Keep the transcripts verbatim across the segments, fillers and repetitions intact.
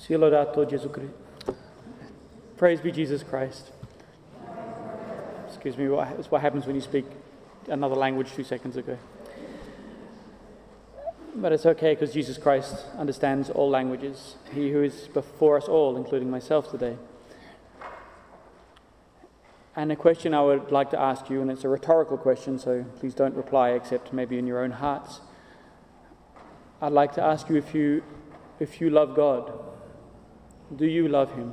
Sia lodato Gesù Christ. Praise be Jesus Christ. Excuse me, it's what happens when you speak another language two seconds ago. But it's okay because Jesus Christ understands all languages. He who is before us all, including myself today. And a question I would like to ask you, and it's a rhetorical question, so please don't reply except maybe in your own hearts. I'd like to ask you if you if you love God. Do you love him?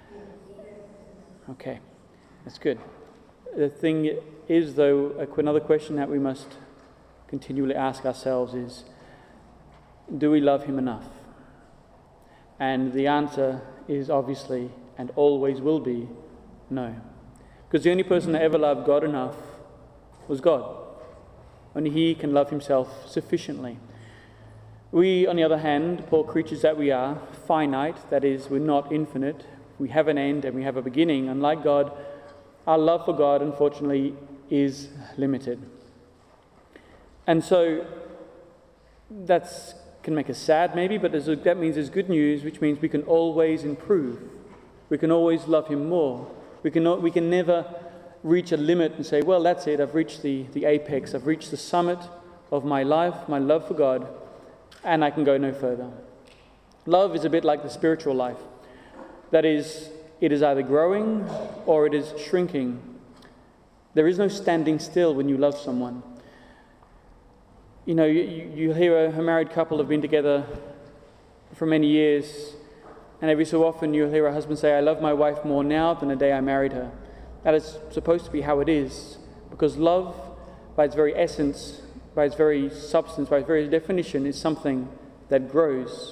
Okay, that's good. The thing is, though, another question that we must continually ask ourselves is, do we love him enough? And the answer is obviously, and always will be, no. Because the only person that ever loved God enough was God. Only he can love himself sufficiently. We, on the other hand, poor creatures that we are, finite, that is, we're not infinite. We have an end and we have a beginning. Unlike God, our love for God, unfortunately, is limited. And so, that can make us sad maybe, but that means there's good news, which means we can always improve. We can always love him more. We can, we can never reach a limit and say, well, that's it, I've reached the, the apex, I've reached the summit of my life, my love for God, and I can go no further. Love is a bit like the spiritual life. That is, it is either growing or it is shrinking. There is no standing still when you love someone. You know, you, you hear a, a married couple have been together for many years, and every so often you'll hear a husband say, I love my wife more now than the day I married her. That is supposed to be how it is, because love, by its very essence, by its very substance, by its very definition, is something that grows.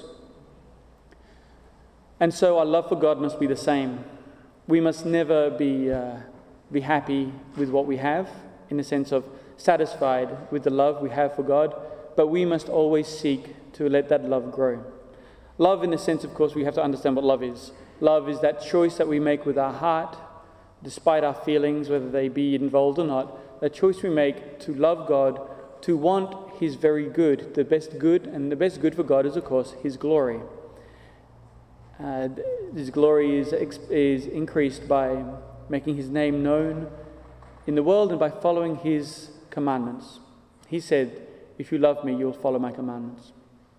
And so our love for God must be the same. We must never be uh, be happy with what we have, in the sense of satisfied with the love we have for God, but we must always seek to let that love grow. Love, in the sense, of course, we have to understand what love is. Love is that choice that we make with our heart, despite our feelings, whether they be involved or not, that choice we make to love God, to want his very good, the best good, and the best good for God is, of course, his glory. Uh, his glory is, is increased by making his name known in the world and by following his commandments. He said, if you love me, you'll follow my commandments.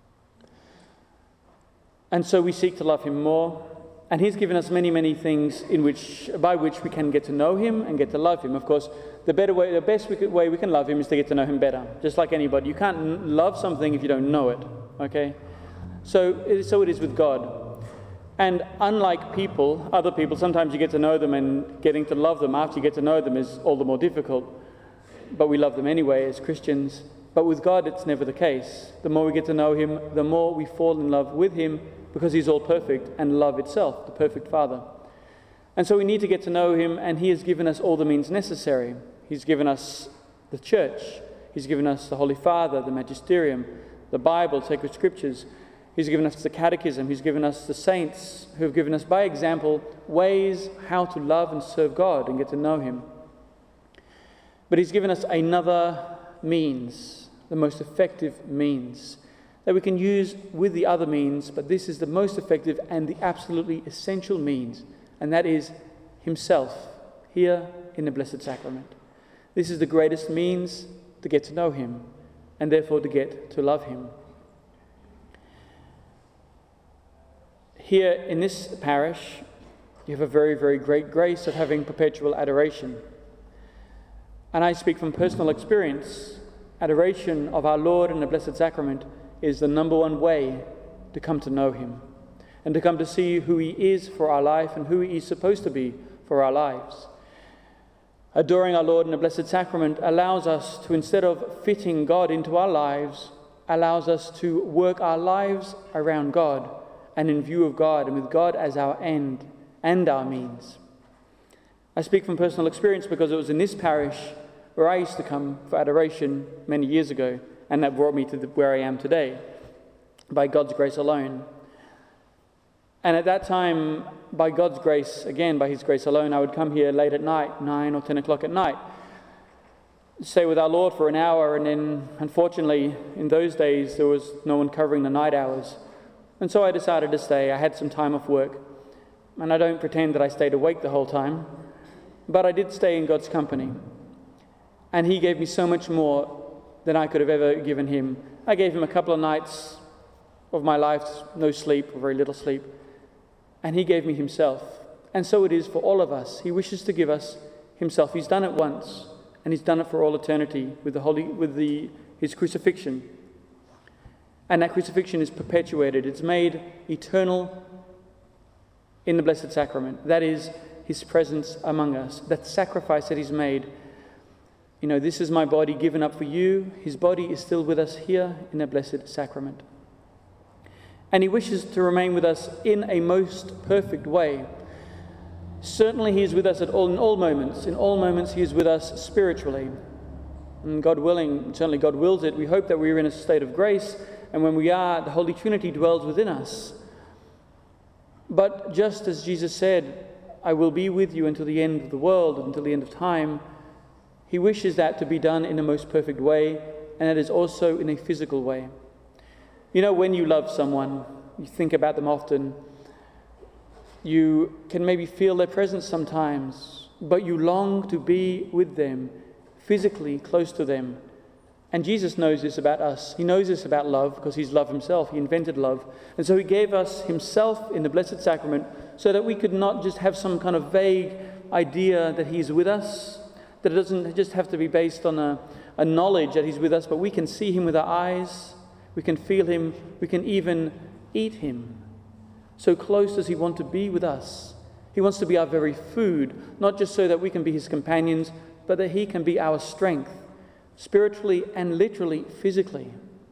And so we seek to love him more, and he's given us many, many things in which, by which we can get to know him and get to love him. Of course, the better way, the best we could, way we can love him is to get to know him better. Just like anybody, you can't love something if you don't know it. Okay, so so it is with God. And unlike people, other people, sometimes you get to know them, and getting to love them after you get to know them is all the more difficult. But we love them anyway as Christians. But with God, it's never the case. The more we get to know him, the more we fall in love with him, because he's all perfect and love itself, the perfect Father. And so we need to get to know him, and he has given us all the means necessary. He's given us the church. He's given us the Holy Father, the Magisterium, the Bible, sacred scriptures. He's given us the Catechism. He's given us the saints who have given us, by example, ways how to love and serve God and get to know him. But he's given us another means, the most effective means, that we can use with the other means, but this is the most effective and the absolutely essential means, and that is himself, here in the Blessed Sacrament. This is the greatest means to get to know him, and therefore to get to love him. Here in this parish, you have a very, very great grace of having perpetual adoration. And I speak from personal experience. Adoration of our Lord in the Blessed Sacrament is the number one way to come to know him and to come to see who he is for our life and who he is supposed to be for our lives. Adoring our Lord in the Blessed Sacrament allows us to, instead of fitting God into our lives, allows us to work our lives around God and in view of God, and with God as our end and our means. I speak from personal experience because it was in this parish where I used to come for adoration many years ago, and that brought me to the, where I am today, by God's grace alone. And at that time, by God's grace, again, by his grace alone, I would come here late at night, nine or ten o'clock at night, stay with our Lord for an hour, and then, unfortunately, in those days, there was no one covering the night hours. And so I decided to stay. I had some time off work, and I don't pretend that I stayed awake the whole time, but I did stay in God's company. And he gave me so much more than I could have ever given him. I gave him a couple of nights of my life, no sleep, or very little sleep, and he gave me himself. And so it is for all of us. He wishes to give us himself. He's done it once, and he's done it for all eternity with the holy, with the his crucifixion. And that crucifixion is perpetuated. It's made eternal in the Blessed Sacrament. That is his presence among us. That sacrifice that he's made. You know, this is my body given up for you. His body is still with us here in the Blessed Sacrament. And he wishes to remain with us in a most perfect way. Certainly he is with us at all, in all moments. In all moments he is with us spiritually. And God willing, certainly God wills it, we hope that we are in a state of grace, and when we are, the Holy Trinity dwells within us. But just as Jesus said, I will be with you until the end of the world, until the end of time, he wishes that to be done in a most perfect way, and that is also in a physical way. You know, when you love someone, you think about them often, you can maybe feel their presence sometimes, but you long to be with them, physically close to them. And Jesus knows this about us. He knows this about love because he's love himself. He invented love. And so he gave us himself in the Blessed Sacrament so that we could not just have some kind of vague idea that he's with us, that it doesn't just have to be based on a, a knowledge that he's with us, but we can see him with our eyes, we can feel him, we can even eat him. So close does he want to be with us. He wants to be our very food, not just so that we can be his companions, but that he can be our strength, spiritually and literally, physically.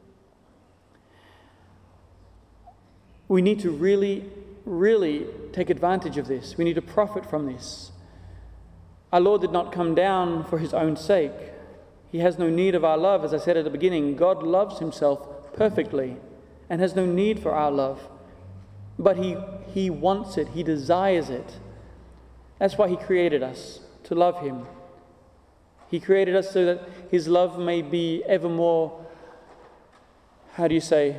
We need to really, really take advantage of this. We need to profit from this. Our Lord did not come down for his own sake. He has no need of our love. As I said at the beginning, God loves himself perfectly and has no need for our love. But he, he wants it. He desires it. That's why he created us, to love him. He created us so that his love may be ever more, how do you say,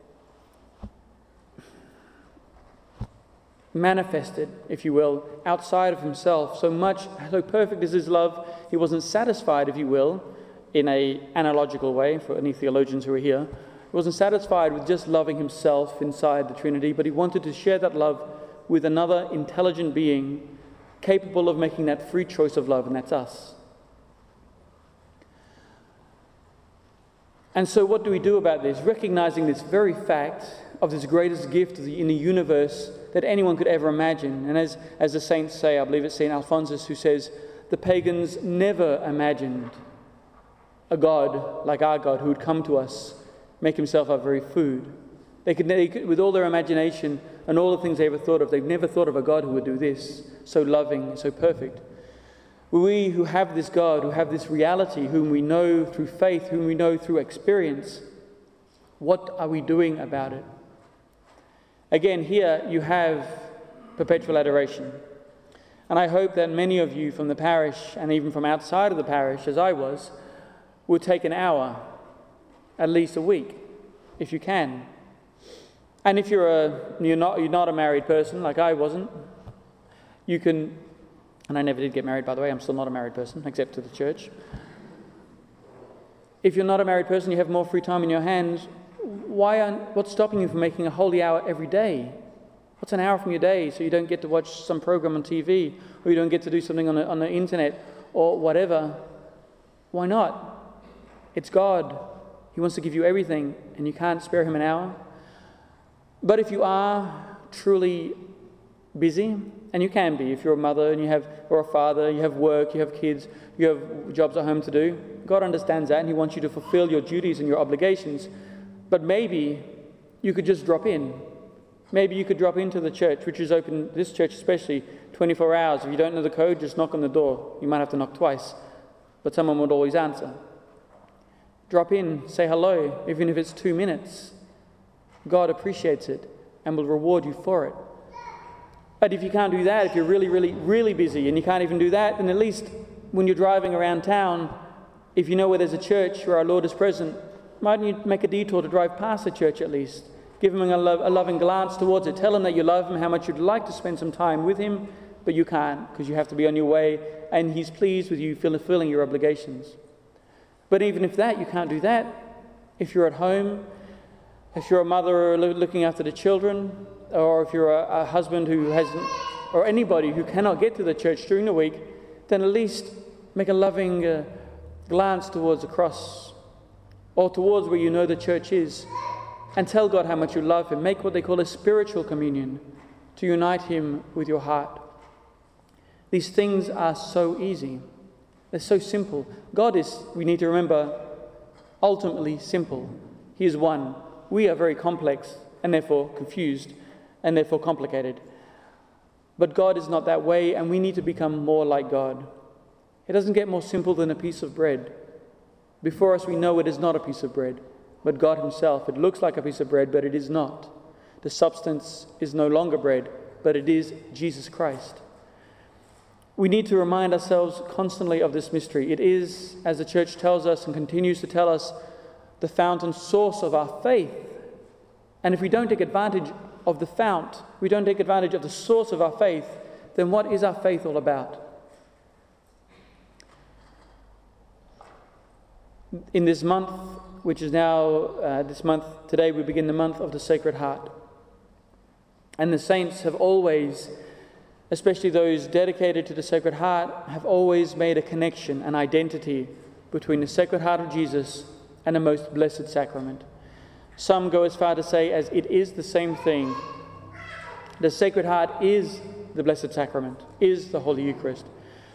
manifested, if you will, outside of himself. So much, so perfect is his love, he wasn't satisfied, if you will, in an analogical way, for any theologians who are here. He wasn't satisfied with just loving himself inside the Trinity, but he wanted to share that love with another intelligent being capable of making that free choice of love, and that's us. And so what do we do about this? Recognizing this very fact of this greatest gift in the universe that anyone could ever imagine. And as, as the saints say, I believe it's Saint Alphonsus who says, the pagans never imagined a God like our God who would come to us, make himself our very food. They could, they could, with all their imagination and all the things they ever thought of, they've never thought of a God who would do this, so loving, so perfect. We who have this God, who have this reality, whom we know through faith, whom we know through experience, what are we doing about it? Again, here you have perpetual adoration. And I hope that many of you from the parish, and even from outside of the parish, as I was, will take an hour, at least a week, if you can. And if you're a you're not you're not a married person, like I wasn't, you can. And I never did get married, by the way. I'm still not a married person, except to the church. If you're not a married person, you have more free time in your hands. Why aren't, what's stopping you from making a holy hour every day? What's an hour from your day so you don't get to watch some program on T V, or you don't get to do something on the, on the internet, or whatever? Why not? It's God. He wants to give you everything, and you can't spare him an hour. But if you are truly busy, and you can be if you're a mother and you have, or a father, you have work, you have kids, you have jobs at home to do. God understands that, and he wants you to fulfill your duties and your obligations. But maybe you could just drop in. Maybe you could drop into the church, which is open, this church especially, twenty-four hours. If you don't know the code, just knock on the door. You might have to knock twice, but someone would always answer. Drop in, say hello, even if it's two minutes. God appreciates it and will reward you for it. But if you can't do that, if you're really, really, really busy and you can't even do that, then at least when you're driving around town, if you know where there's a church where our Lord is present, why don't you make a detour to drive past the church at least Give him a, lo- a loving glance towards it. Tell him that you love him, how much you'd like to spend some time with him, but you can't because you have to be on your way, and he's pleased with you fulfilling your obligations. But even if that, you can't do that. If you're at home, if you're a mother looking after the children, or if you're a, a husband who hasn't, or anybody who cannot get to the church during the week, then at least make a loving uh, glance towards the cross or towards where you know the church is, and tell God how much you love him. Make what they call a spiritual communion to unite him with your heart. These things are so easy. They're so simple. God is, we need to remember, ultimately simple. He is one. We are very complex and therefore confused and therefore complicated. But God is not that way, and we need to become more like God. It doesn't get more simple than a piece of bread. Before us, we know it is not a piece of bread, but God himself. It looks like a piece of bread, but it is not. The substance is no longer bread, but it is Jesus Christ. We need to remind ourselves constantly of this mystery. It is, as the church tells us and continues to tell us, the fountain source of our faith. And if we don't take advantage of the fount, we don't take advantage of the source of our faith, then what is our faith all about? In this month, which is now, uh, this month, today we begin the month of the Sacred Heart. And the saints have always, especially those dedicated to the Sacred Heart, have always made a connection, an identity between the Sacred Heart of Jesus and the Most Blessed Sacrament. Some go as far to say as it is the same thing. The Sacred Heart is the Blessed Sacrament, is the Holy Eucharist.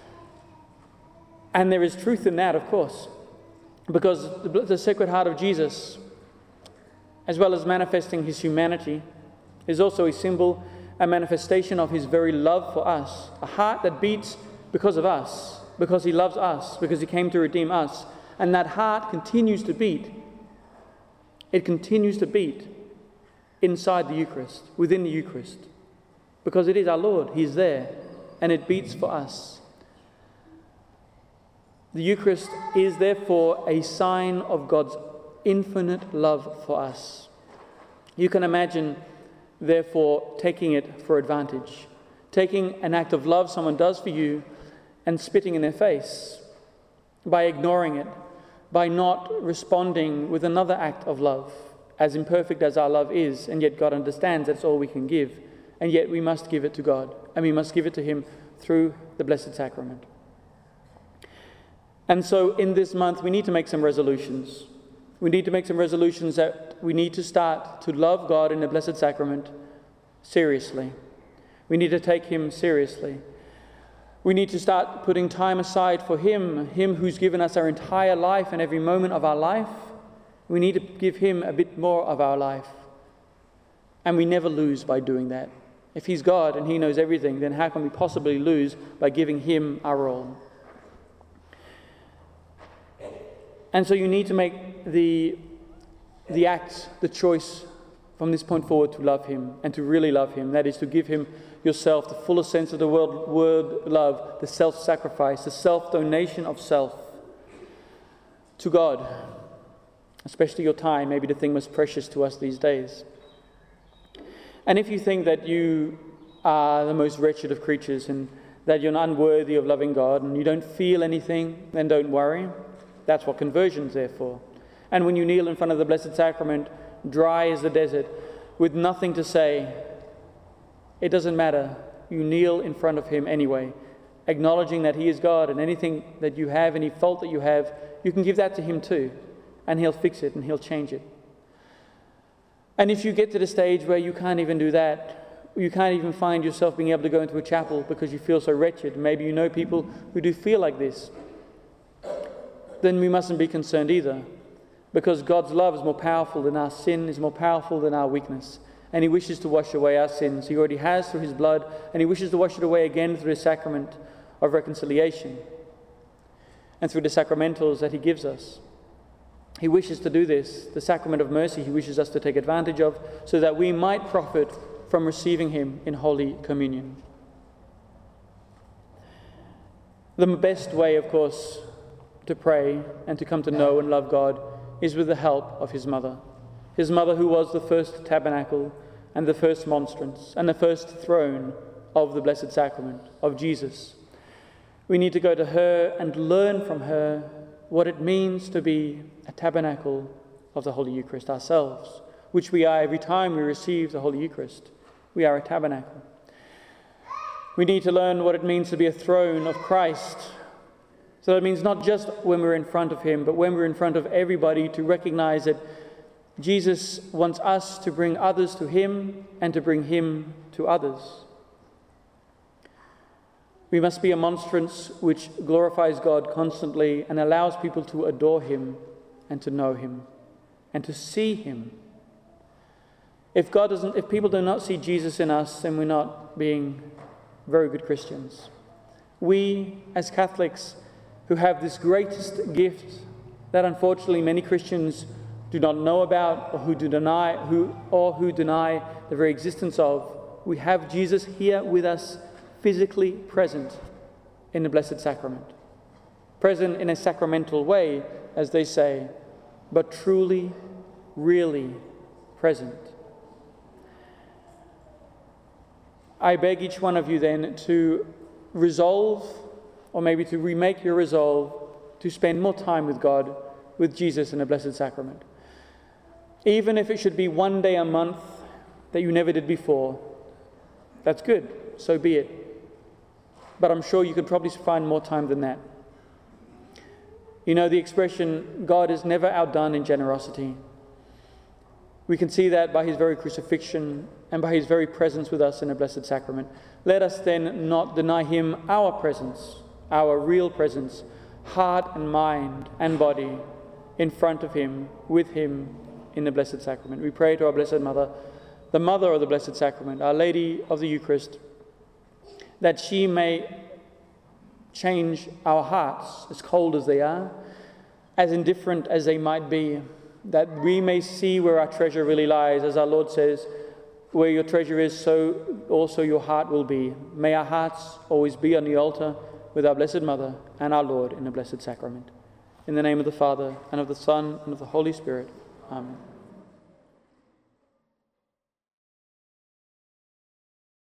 And there is truth in that, of course, because the, the Sacred Heart of Jesus, as well as manifesting his humanity, is also a symbol, a manifestation of his very love for us. A heart that beats because of us, because he loves us, because he came to redeem us. And that heart continues to beat. It continues to beat inside the Eucharist, within the Eucharist, because it is our Lord. He's there, and it beats for us. The Eucharist is therefore a sign of God's infinite love for us. You can imagine, therefore, taking it for advantage, taking an act of love someone does for you and spitting in their face, by ignoring it, by not responding with another act of love, as imperfect as our love is, and yet God understands that's all we can give, and yet we must give it to God, and we must give it to him through the Blessed Sacrament. And so in this month we need to make some resolutions. We need to make some resolutions that we need to start to love God in the Blessed Sacrament seriously. We need to take him seriously. We need to start putting time aside for him, him who's given us our entire life and every moment of our life. We need to give him a bit more of our life. And we never lose by doing that. If he's God and he knows everything, then how can we possibly lose by giving him our all? And so you need to make the, the act, the choice from this point forward to love him and to really love him. That is to give him yourself, the fullest sense of the word, word love, the self-sacrifice, the self-donation of self to God. Especially your time, maybe the thing most precious to us these days. And if you think that you are the most wretched of creatures and that you're unworthy of loving God and you don't feel anything, then don't worry. That's what conversion's there for. And when you kneel in front of the Blessed Sacrament, dry as the desert, with nothing to say, it doesn't matter. You kneel in front of him anyway, acknowledging that he is God, and anything that you have, any fault that you have, you can give that to him too, and he'll fix it and he'll change it. And if you get to the stage where you can't even do that, you can't even find yourself being able to go into a chapel because you feel so wretched, maybe you know people who do feel like this, then we mustn't be concerned either, because God's love is more powerful than our sin, is more powerful than our weakness, and he wishes to wash away our sins. He already has through his blood, and he wishes to wash it away again through the sacrament of reconciliation and through the sacramentals that he gives us. He wishes to do this, the sacrament of mercy he wishes us to take advantage of, so that we might profit from receiving him in Holy Communion. The best way, of course, to pray and to come to know and love God is with the help of his mother. his mother who was the first tabernacle and the first monstrance and the first throne of the Blessed Sacrament of Jesus. We need to go to her and learn from her what it means to be a tabernacle of the Holy Eucharist ourselves, which we are every time we receive the Holy Eucharist. We are a tabernacle. We need to learn what it means to be a throne of Christ. So that means not just when we're in front of him, but when we're in front of everybody, to recognize that Jesus wants us to bring others to him and to bring him to others. We must be a monstrance which glorifies God constantly and allows people to adore him and to know him and to see him. If God doesn't, if people do not see Jesus in us, then we're not being very good Christians. We, as Catholics, who have this greatest gift that unfortunately many Christians do not know about, or who do deny, who or who deny the very existence of, we have Jesus here with us, physically present in the Blessed Sacrament. Present in a sacramental way, as they say, but truly, really present. I beg each one of you then to resolve, or maybe to remake your resolve, to spend more time with God, with Jesus in the Blessed Sacrament. Even if it should be one day a month that you never did before, that's good, so be it. But I'm sure you could probably find more time than that. You know the expression, God is never outdone in generosity. We can see that by his very crucifixion and by his very presence with us in the Blessed Sacrament. Let us then not deny him our presence, our real presence, heart and mind and body in front of him, with him in the Blessed Sacrament. We pray to our Blessed Mother, the Mother of the Blessed Sacrament, Our Lady of the Eucharist, that she may change our hearts, as cold as they are, as indifferent as they might be, that we may see where our treasure really lies. As our Lord says, where your treasure is, so also your heart will be. May our hearts always be on the altar with our Blessed Mother and our Lord in the Blessed Sacrament. In the name of the Father, and of the Son, and of the Holy Spirit. Amen.